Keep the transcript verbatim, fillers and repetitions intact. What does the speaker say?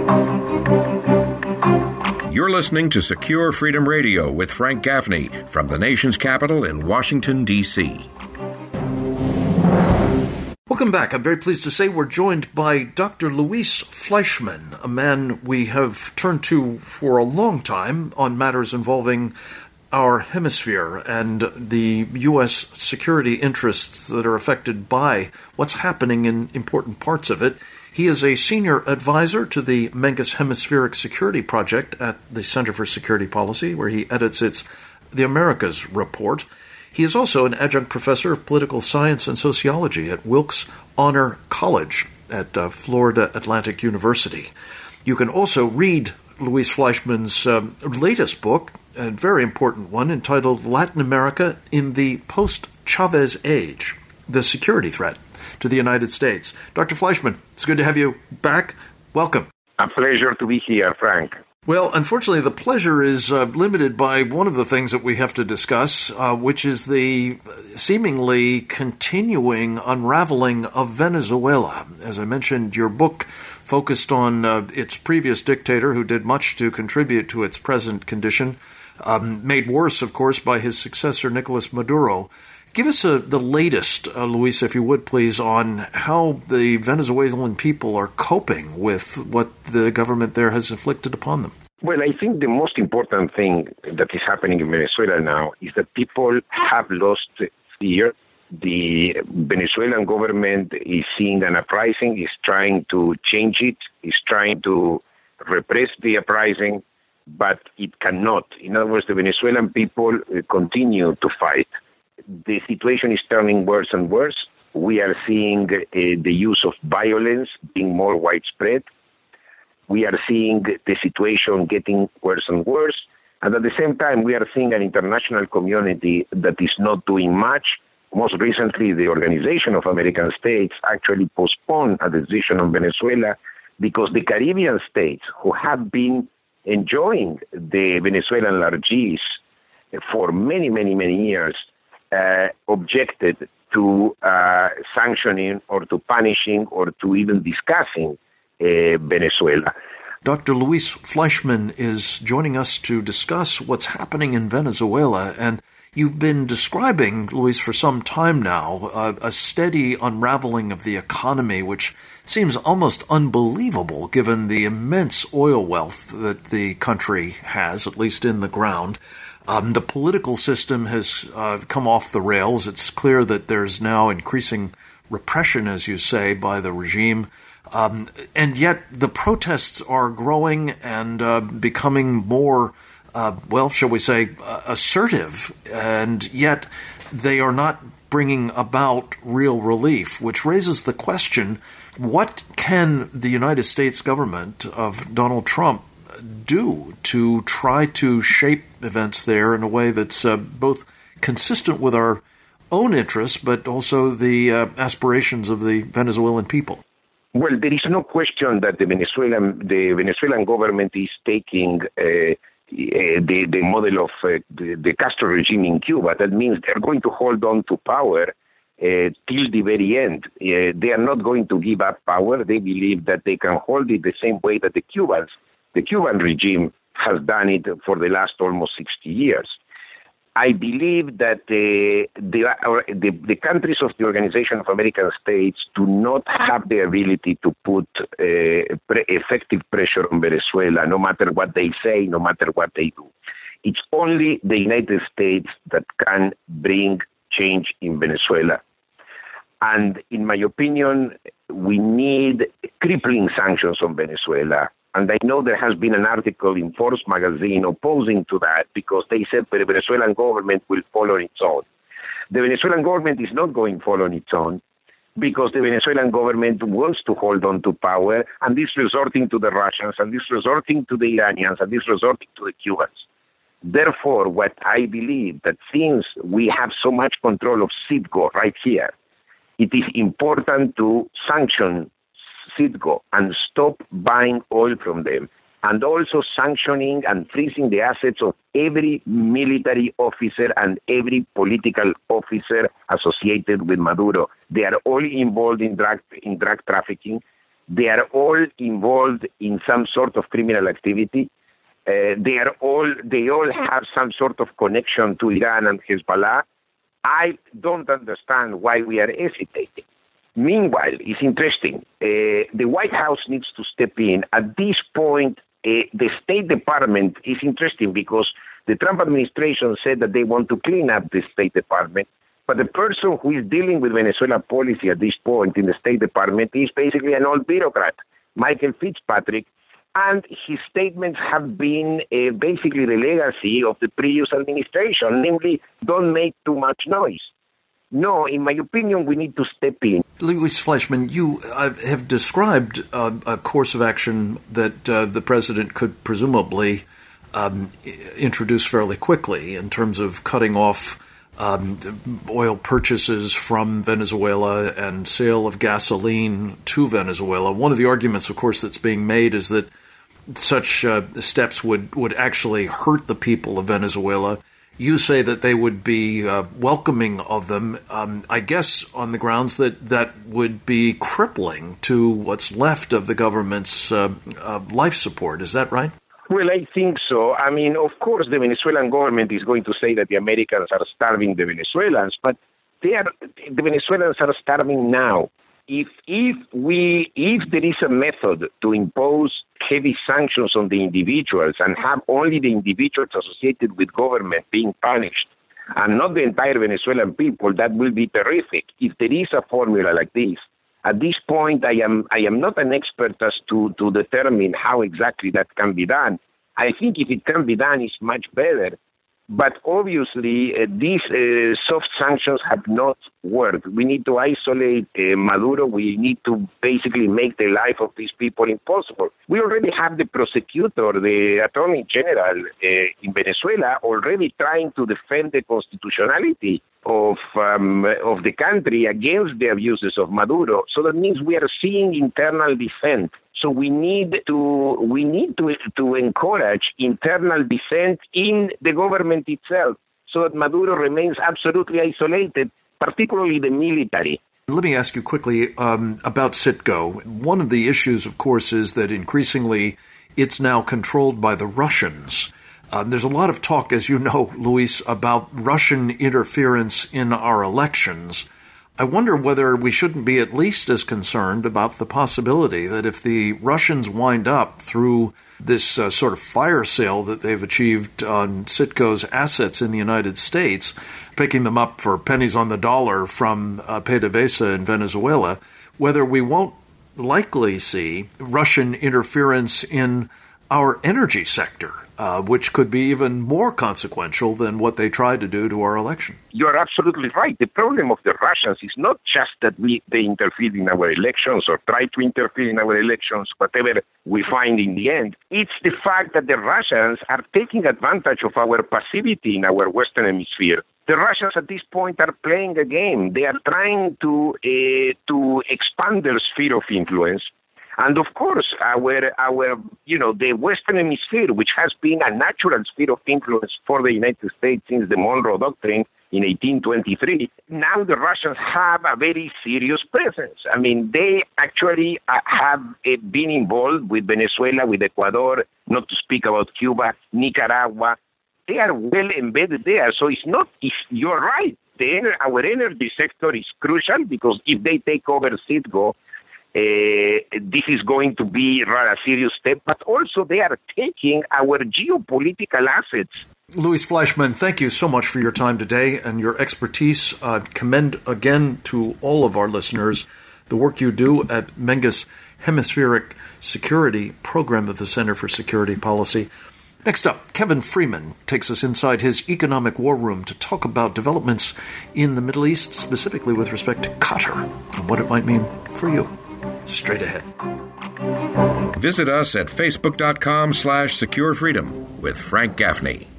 You're listening to Secure Freedom Radio with Frank Gaffney from the nation's capital in Washington, D C Welcome back. I'm very pleased to say we're joined by Doctor Luis Fleischmann, a man we have turned to for a long time on matters involving our hemisphere and the U S security interests that are affected by what's happening in important parts of it. He is a senior advisor to the Mengus Hemispheric Security Project at the Center for Security Policy, where he edits its The Americas Report. He is also an adjunct professor of political science and sociology at Wilkes Honor College at uh, Florida Atlantic University. You can also read Luis Fleischmann's um, latest book, a very important one, entitled Latin America in the Post-Chavez Age, The Security Threat to the United States. Doctor Fleischmann, it's good to have you back. Welcome. A pleasure to be here, Frank. Well, unfortunately, the pleasure is uh, limited by one of the things that we have to discuss, uh, which is the seemingly continuing unraveling of Venezuela. As I mentioned, your book focused on uh, its previous dictator, who did much to contribute to its present condition, um, made worse, of course, by his successor, Nicolas Maduro. Give us uh, the latest, uh, Luis, if you would, please, on how the Venezuelan people are coping with what the government there has inflicted upon them. Well, I think the most important thing that is happening in Venezuela now is that people have lost fear. The Venezuelan government is seeing an uprising, is trying to change it, is trying to repress the uprising, but it cannot. In other words, the Venezuelan people continue to fight. The situation is turning worse and worse. We are seeing uh, the use of violence being more widespread. We are seeing the situation getting worse and worse. And at the same time, we are seeing an international community that is not doing much. Most recently, the Organization of American States actually postponed a decision on Venezuela because the Caribbean states, who have been enjoying the Venezuelan largesse for many, many, many years, Uh, objected to uh, sanctioning or to punishing or to even discussing uh, Venezuela. Doctor Luis Fleischmann is joining us to discuss what's happening in Venezuela, and you've been describing, Luis, for some time now, uh, a steady unraveling of the economy, which seems almost unbelievable given the immense oil wealth that the country has, at least in the ground. Um, the political system has uh, come off the rails. It's clear that there's now increasing repression, as you say, by the regime. Um, and yet the protests are growing and uh, becoming more, uh, well, shall we say, uh, assertive. And yet they are not bringing about real relief, which raises the question, what can the United States government of Donald Trump do to try to shape events there in a way that's uh, both consistent with our own interests, but also the uh, aspirations of the Venezuelan people? Well, there is no question that the Venezuelan the Venezuelan government is taking uh, the the model of uh, the, the Castro regime in Cuba. That means they're going to hold on to power uh, till the very end. Uh, they are not going to give up power. They believe that they can hold it the same way that the Cubans The Cuban regime has done it for the last almost sixty years. I believe that uh, the, the, the countries of the Organization of American States do not have the ability to put uh, pre- effective pressure on Venezuela, no matter what they say, no matter what they do. It's only the United States that can bring change in Venezuela. And in my opinion, we need crippling sanctions on Venezuela. And I know there has been an article in Forbes magazine opposing to that because they said the Venezuelan government will follow its own. The Venezuelan government is not going to follow on its own because the Venezuelan government wants to hold on to power and is resorting to the Russians and is resorting to the Iranians and is resorting to the Cubans. Therefore, what I believe that since we have so much control of Citgo right here, it is important to sanction Citgo and stop buying oil from them, and also sanctioning and freezing the assets of every military officer and every political officer associated with Maduro. They are all involved in drug in drug trafficking. They are all involved in some sort of criminal activity. Uh, they are all they all have some sort of connection to Iran and Hezbollah. I don't understand why we are hesitating. Meanwhile, it's interesting. Uh, the White House needs to step in. At this point, uh, the State Department is interesting because the Trump administration said that they want to clean up the State Department. But the person who is dealing with Venezuela policy at this point in the State Department is basically an old bureaucrat, Michael Fitzpatrick. And his statements have been uh, basically the legacy of the previous administration, namely, don't make too much noise. No, in my opinion, we need to step in. Luis Fleischman, you uh, have described uh, a course of action that uh, the president could presumably um, introduce fairly quickly in terms of cutting off um, oil purchases from Venezuela and sale of gasoline to Venezuela. One of the arguments, of course, that's being made is that such uh, steps would, would actually hurt the people of Venezuela. You say that they would be uh, welcoming of them, um, I guess on the grounds that that would be crippling to what's left of the government's uh, uh, life support. Is that right? Well, I think so. I mean, of course, the Venezuelan government is going to say that the Americans are starving the Venezuelans, but they are, the Venezuelans are starving now. If if we if there is a method to impose heavy sanctions on the individuals and have only the individuals associated with government being punished and not the entire Venezuelan people, that will be terrific. If there is a formula like this, at this point, I am I am not an expert as to, to determine how exactly that can be done. I think if it can be done, it's much better. But obviously, uh, these uh, soft sanctions have not worked. We need to isolate uh, Maduro. We need to basically make the life of these people impossible. We already have the prosecutor, the Attorney General uh, in Venezuela, already trying to defend the constitutionality of um, of the country against the abuses of Maduro. So that means we are seeing internal dissent. So we need to we need to to encourage internal dissent in the government itself, so that Maduro remains absolutely isolated, particularly the military. Let me ask you quickly um, about Citgo. One of the issues, of course, is that increasingly it's now controlled by the Russians. Uh, there's a lot of talk, as you know, Luis, about Russian interference in our elections. I wonder whether we shouldn't be at least as concerned about the possibility that if the Russians wind up through this uh, sort of fire sale that they've achieved on Citgo's assets in the United States, picking them up for pennies on the dollar from uh, PDVSA in Venezuela, whether we won't likely see Russian interference in our energy sector, uh, which could be even more consequential than what they tried to do to our election. You are absolutely right. The problem of the Russians is not just that we they interfered in our elections or tried to interfere in our elections, whatever we find in the end. It's the fact that the Russians are taking advantage of our passivity in our Western Hemisphere. The Russians at this point are playing a game. They are trying to uh, to expand their sphere of influence. And of course, our, our, you know, the Western Hemisphere, which has been a natural sphere of influence for the United States since the Monroe Doctrine in eighteen twenty-three, now the Russians have a very serious presence. I mean, they actually uh, have uh, been involved with Venezuela, with Ecuador, not to speak about Cuba, Nicaragua. They are well embedded there. So it's not, it's, you're right. The, our energy sector is crucial because if they take over Citgo, Uh, this is going to be a serious step, but also they are taking our geopolitical assets. Luis Fleischman, thank you so much for your time today and your expertise. Uh, commend again to all of our listeners the work you do at Menges Hemispheric Security Program of the Center for Security Policy. Next up, Kevin Freeman takes us inside his economic war room to talk about developments in the Middle East, specifically with respect to Qatar and what it might mean for you. Straight ahead. Visit us at facebook.com slash secure freedom with Frank Gaffney.